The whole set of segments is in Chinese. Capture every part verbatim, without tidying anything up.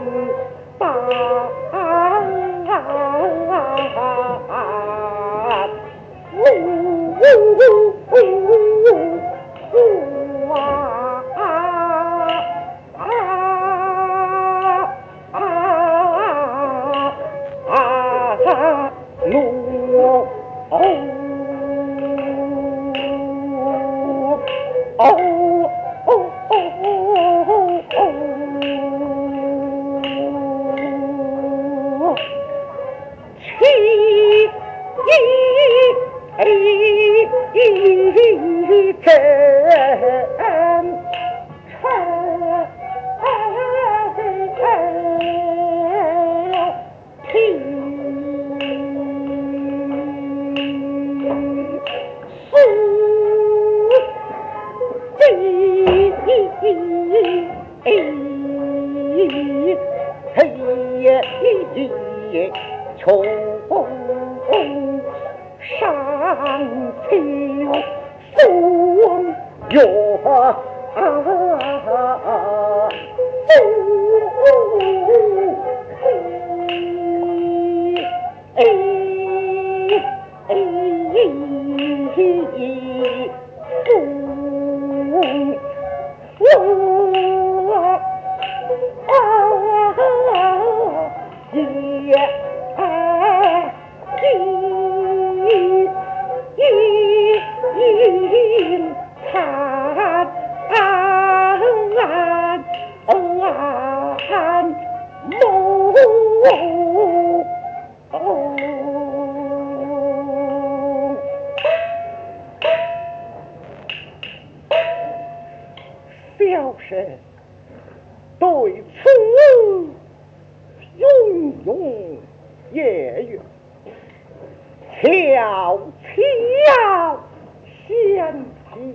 穷山青松月小生对此永永夜月，悄悄想起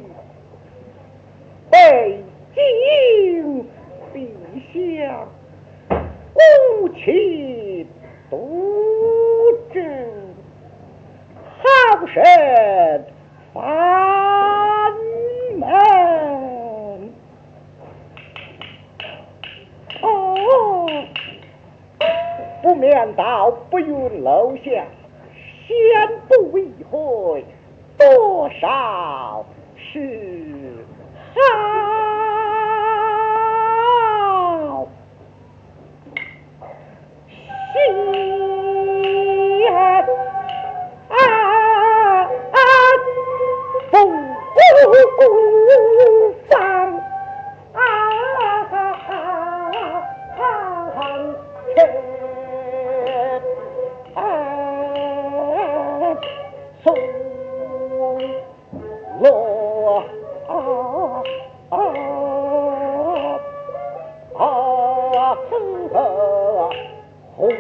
北京陛下无情督政，好生烦闷。哦，不免到不云楼下，先不一会，多少是好。心啊不放落啊啊啊红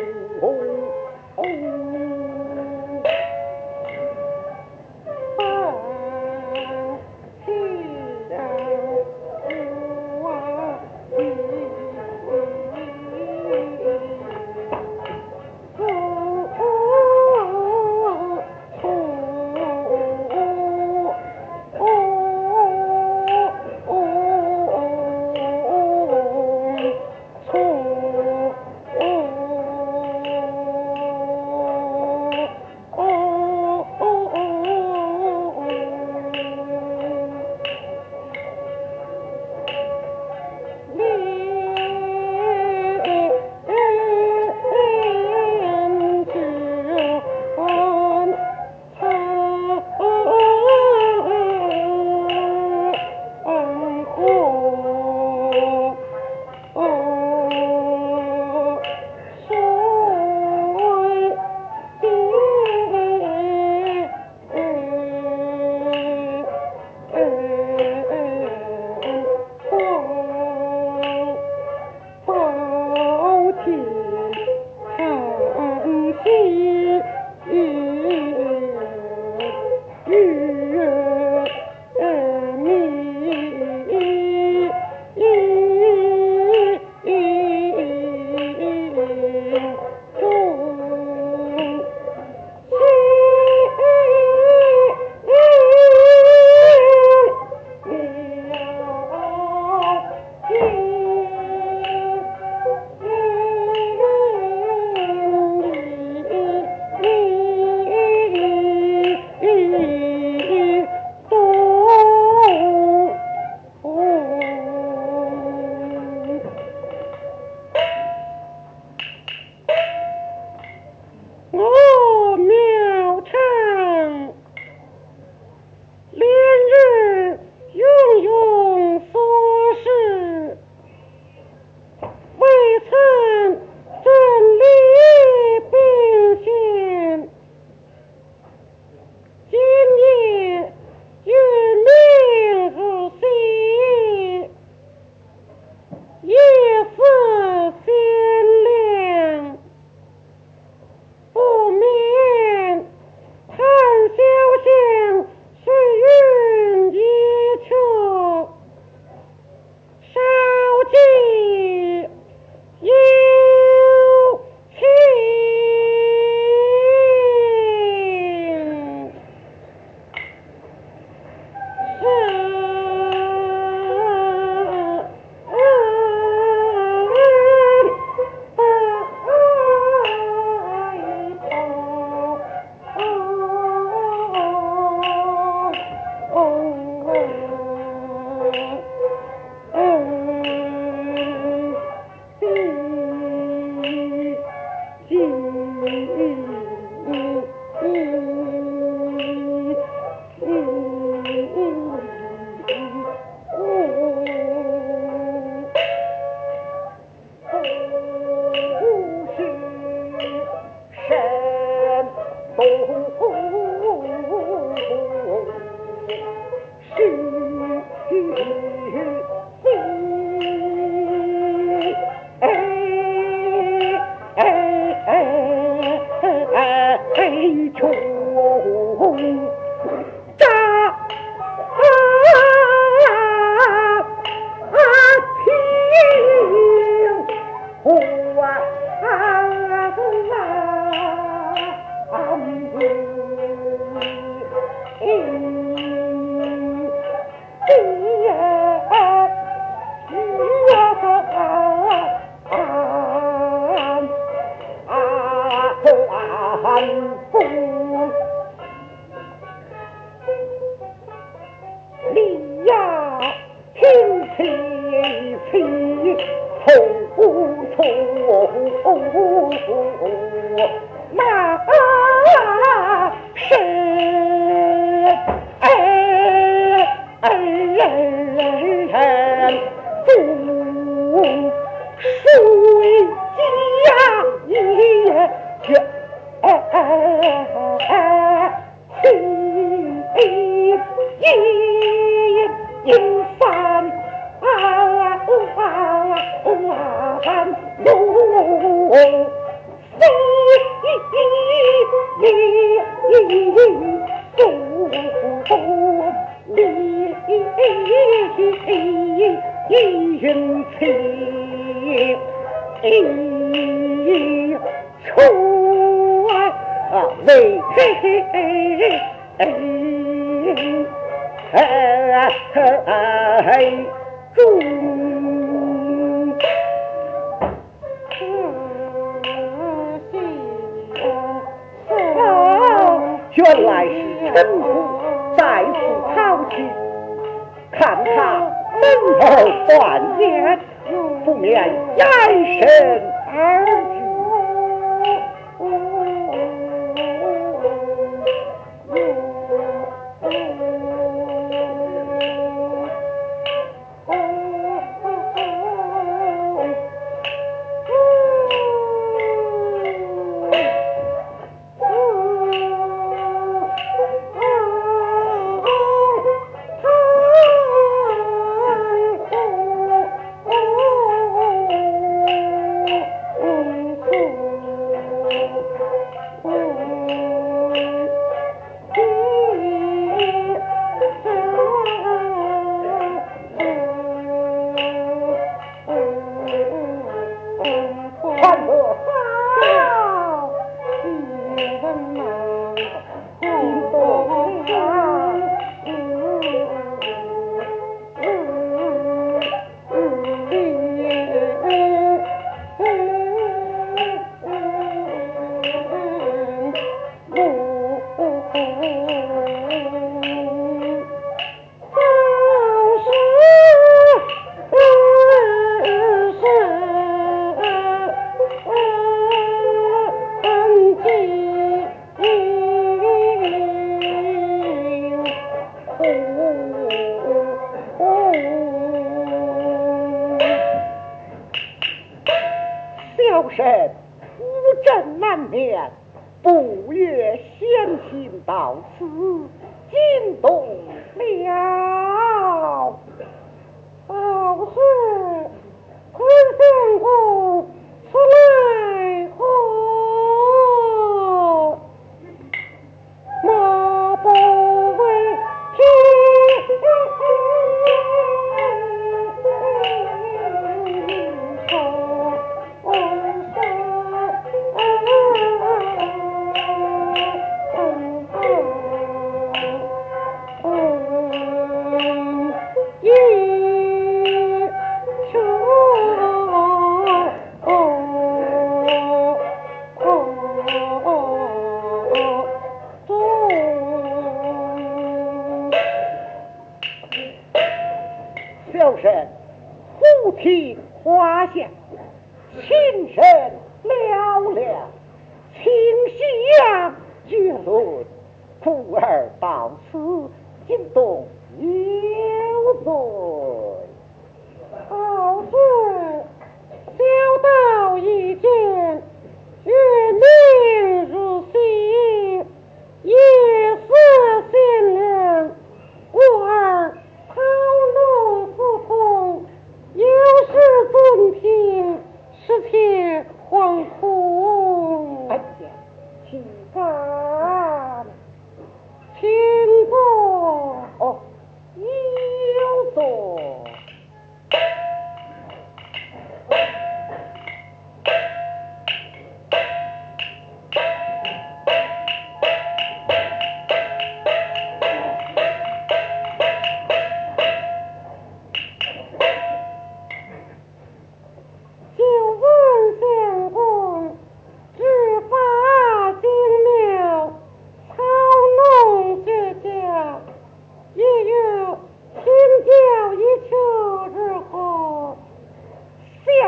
匆匆马是哎哎人不水家也却一一一番啊啊路飞一云起一出啊为中原来是臣仆在此考取，看他门头断言，不免延伸而至。小神无证难免，不越先行到此，惊动了。 老师，坤相公，此来何？马不为小神忽听花香，心神嘹亮，清夕阳月轮，故而到此惊动有罪。 老师，小道一见，月明如洗，夜色鲜亮，我儿抛怒自痛，有失尊品，实且惶恐。 哎呀，岂敢！ 请坐。 哦，有座。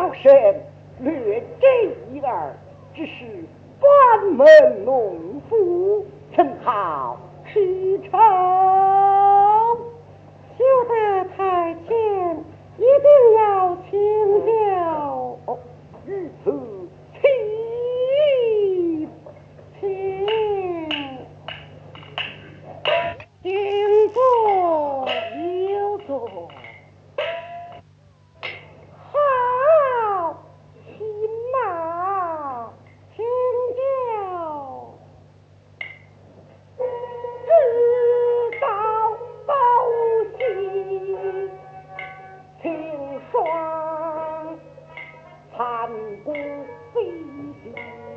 小生略知一二，只是关门农夫，怎好吃愁？ 休得太监，一定要请教。 哦，如此，请请请坐， 有座。 好，请马，请教。知道报喜， 请双参公飞行，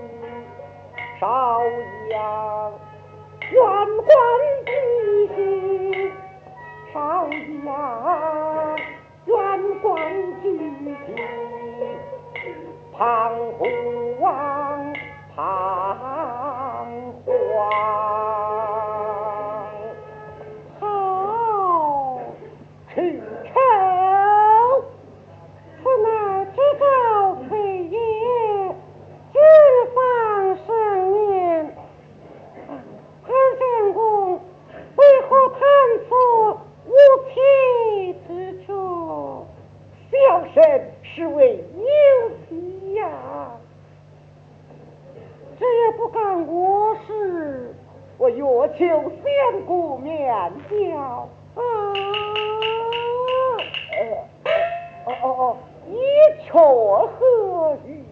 少阳远观地形， 少阳远观举行，彷徨彷徨。 好， 去仇， 此乃知告非也，今方盛年。潘相公为何贪此无妻之处？ 小生是为有妻呀， 这也不干我事。 我欲求相公面交。 啊！ 呃，哦哦哦，一撮何语？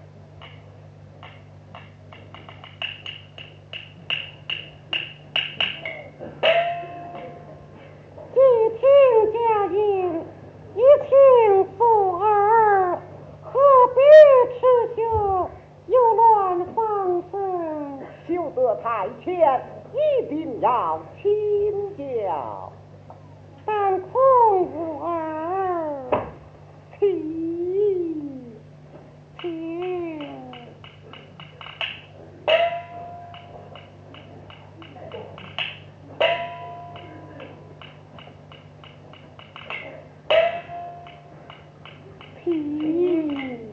既听佳音，一听父儿，何必持修，又乱放声？ 休得太前，一定要请教。 但恐吾儿请请。 请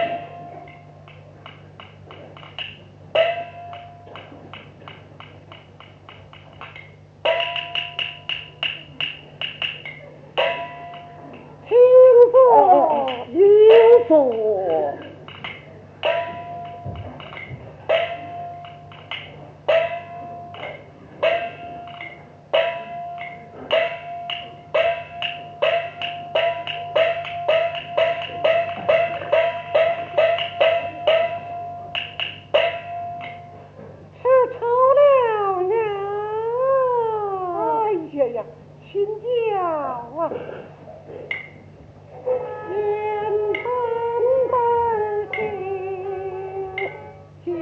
请坐， 有座。 吃愁了呢。 哎呀呀，请教啊！ 原本本性，今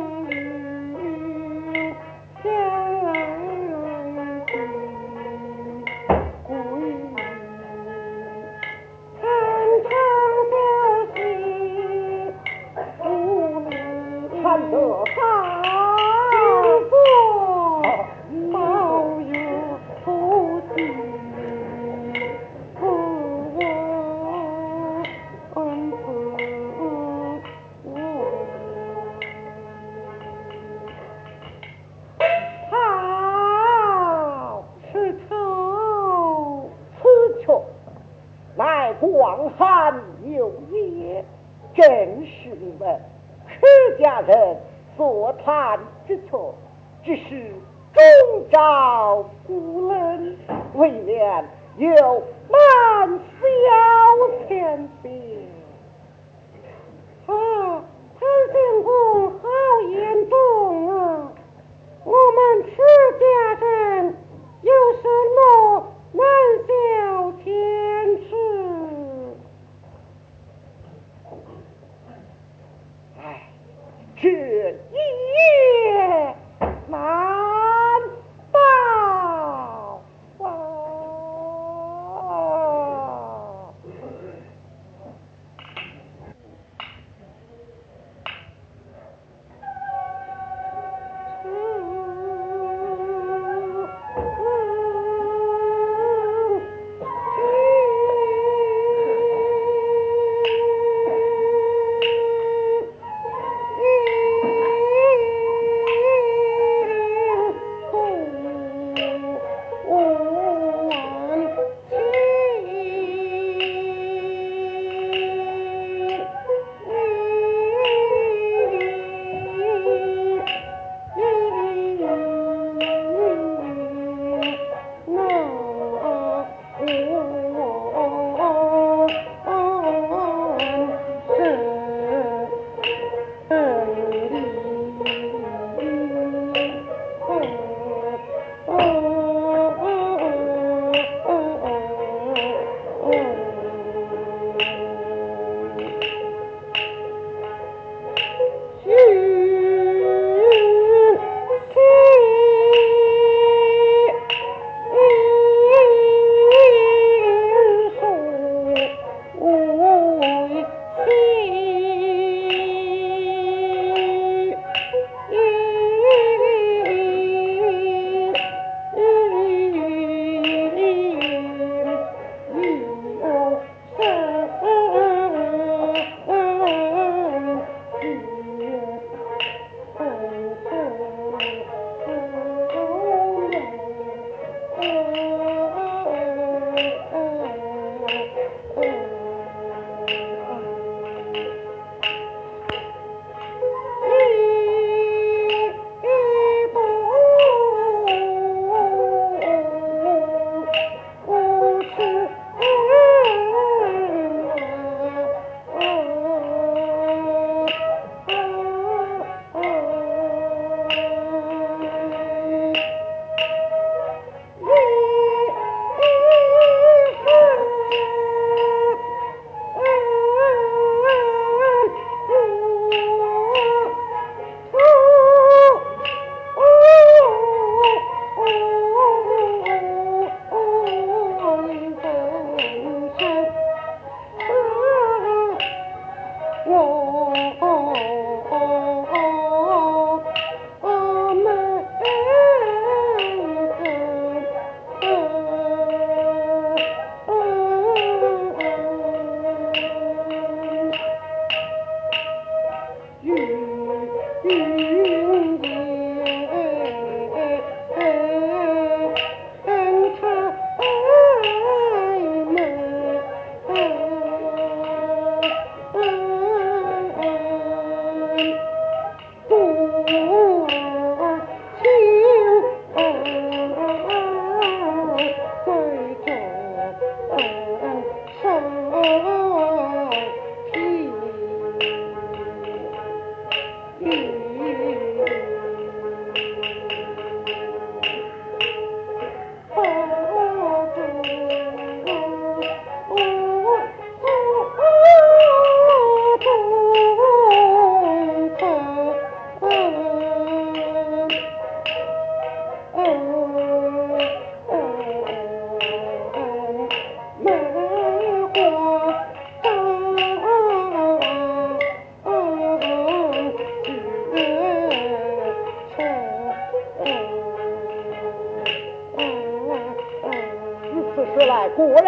日相聚， 归看长消息，无力看得好。 经过保佑夫妻，不恩不好，吃愁， 此却乃广寒有也，正是你们客家人所谈之错，只是中招不能，未免有难消前别。 啊，潘相公好严重啊！我们持家人有什么难消前事？ 哎，这一夜难报啊！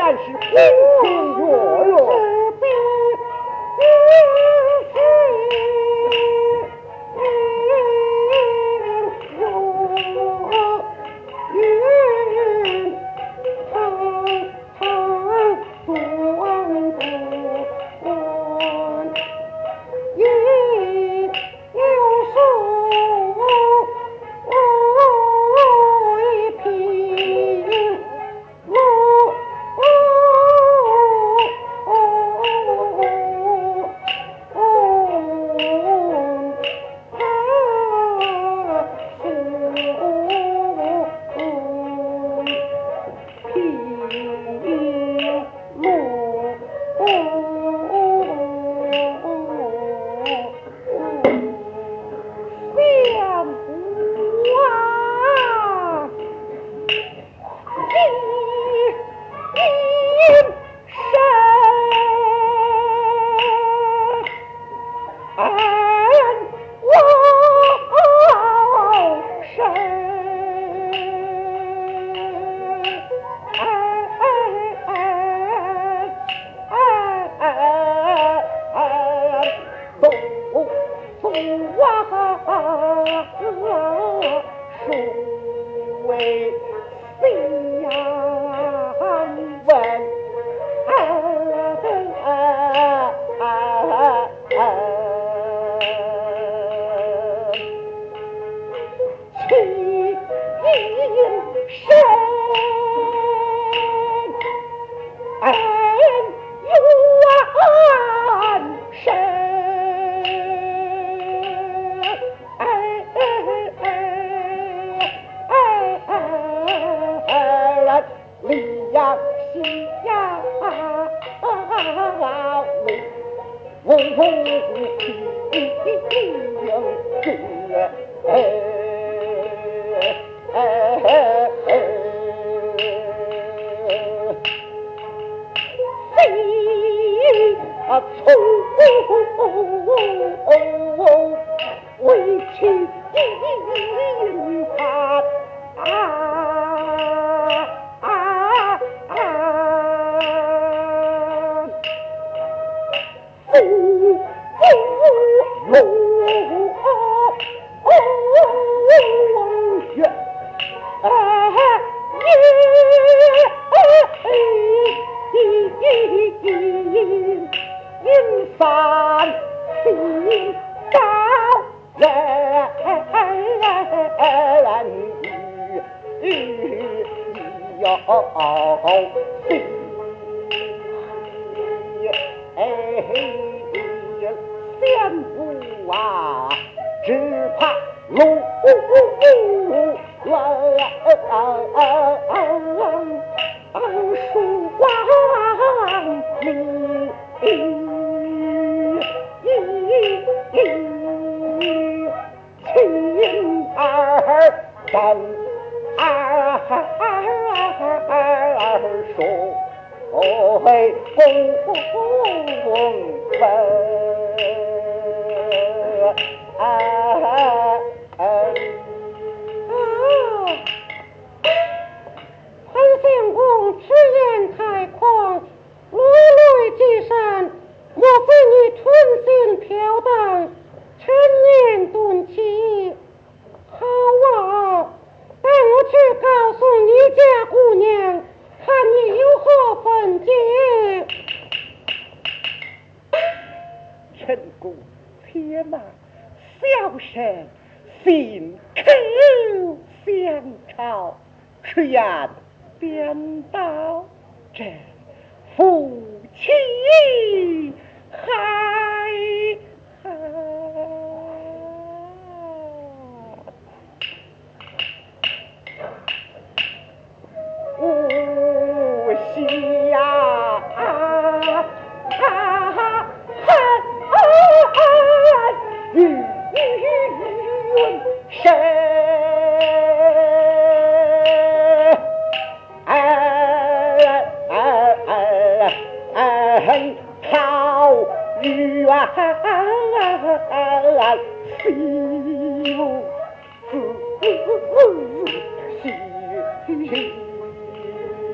然是冰清弱弱。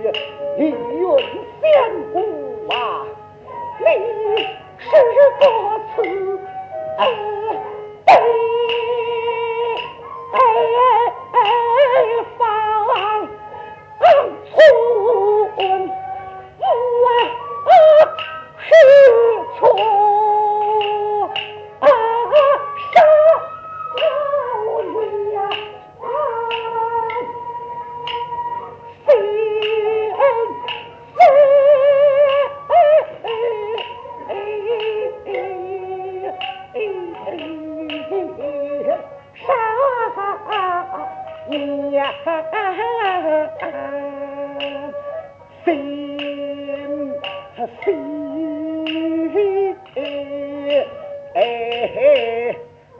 李云仙姑啊， 你是多此哎哎哎哎放寸，我是错啊杀了你呀！你呀， 心心哎。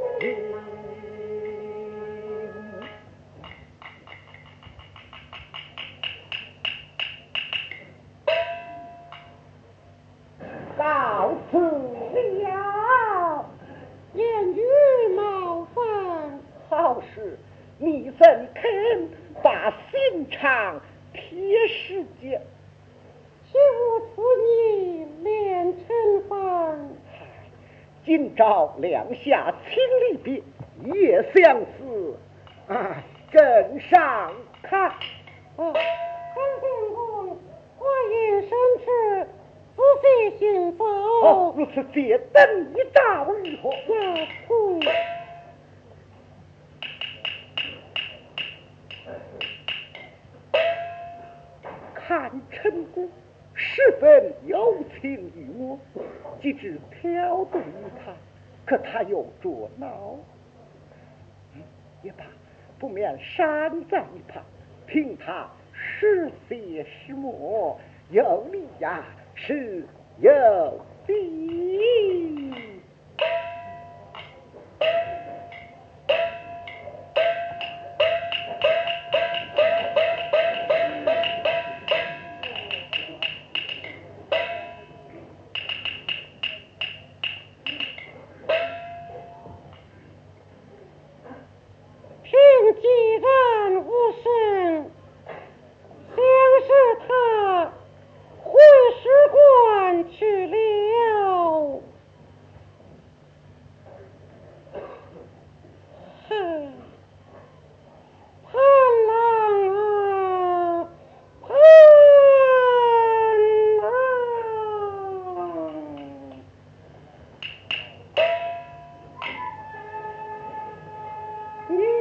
到此了，言语冒犯， 好事，你怎肯把心肠贴实节？ 岂无此意连成饭？ 今朝两下亲离别，夜相思，哎，更上看。 啊，韩相公，话言深迟，仔细行走。 哦，如此借等一照如何？ 呀，会。 看陈姑十分有情于我，即知挑动于他，可他又捉挠。嗯，也罢，不免闪在一旁，听他实写实墨，有理呀，是有理。 既然无声，想是他回使馆去了。哼，潘郎啊，潘郎！你。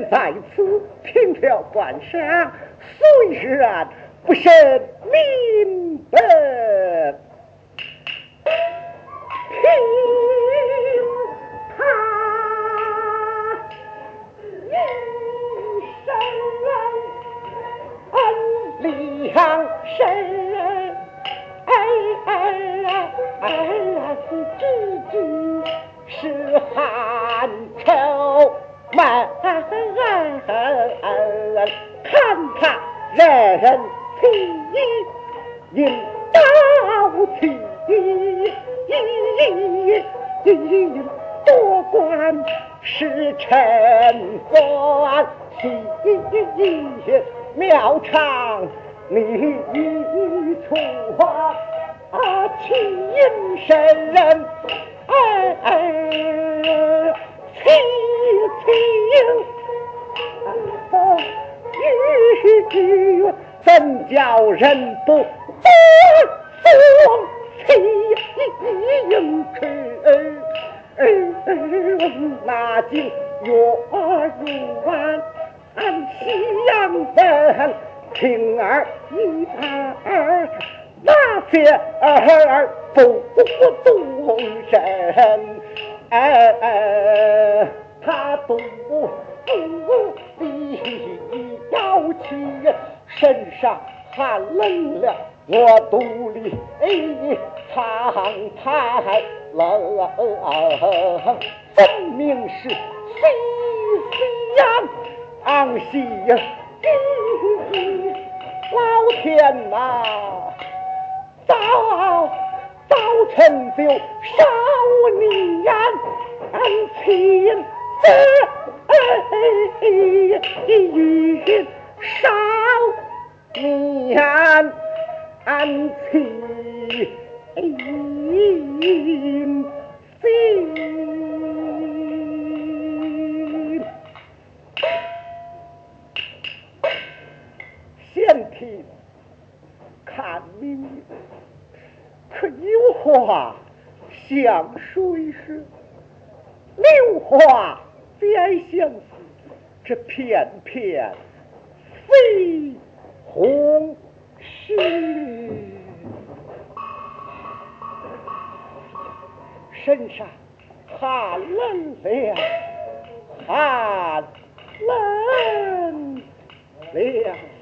人在此凭条观赏，虽然不甚明白。听他一声恩良神，哎哎哎句句是汉朝满，看他人气引刀气，多官是臣官，喜庙场你出啊气引神人，哎哎气气雨怎叫人不多送气应去？那就月如弯，按西洋分听儿一儿，那些儿不动身，哎哎，他不不理要气，身上寒冷了，我肚里常太冷，分明是西西洋昂西老天哪，早早晨就少年情子少年安情心。先听看明明，可有话向谁说？柳花再相思，这偏偏非红事。身上寒冷了，寒冷了。